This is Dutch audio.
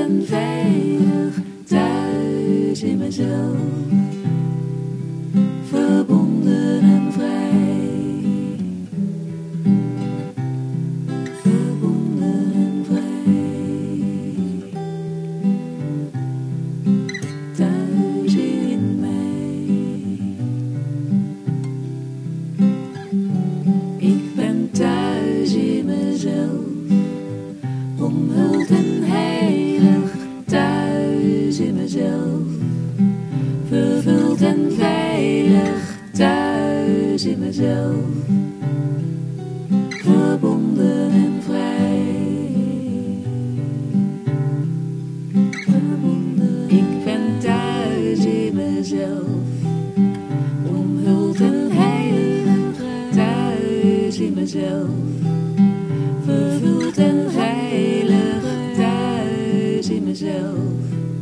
en veilig thuis in mezelf. Verbonden en vrij. Verbonden en vrij. Thuis in mij. Ik ben thuis in mezelf. Omhuld en heilig, thuis in mezelf. Vervuld en veilig, thuis in mezelf. Verbonden en vrij. Verbonden. Ik ben thuis in mezelf. Omhuld en heilig, thuis in mezelf. Vervuld en veilig, thuis in mezelf.